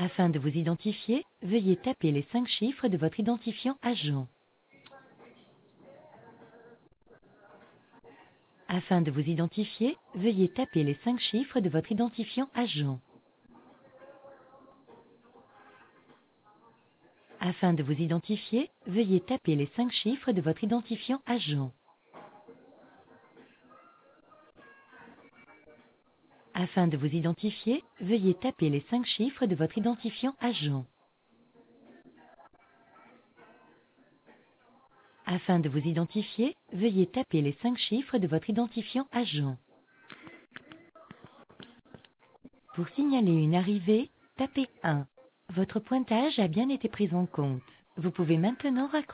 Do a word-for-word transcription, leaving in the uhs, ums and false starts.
Afin de vous identifier, veuillez taper les cinq chiffres de votre identifiant agent. Afin de vous identifier, veuillez taper les cinq chiffres de votre identifiant agent. Afin de vous identifier, veuillez taper les cinq chiffres de votre identifiant agent. Afin de vous identifier, veuillez taper les cinq chiffres de votre identifiant agent. Afin de vous identifier, veuillez taper les cinq chiffres de votre identifiant agent. Pour signaler une arrivée, tapez un. Votre pointage a bien été pris en compte. Vous pouvez maintenant raccrocher.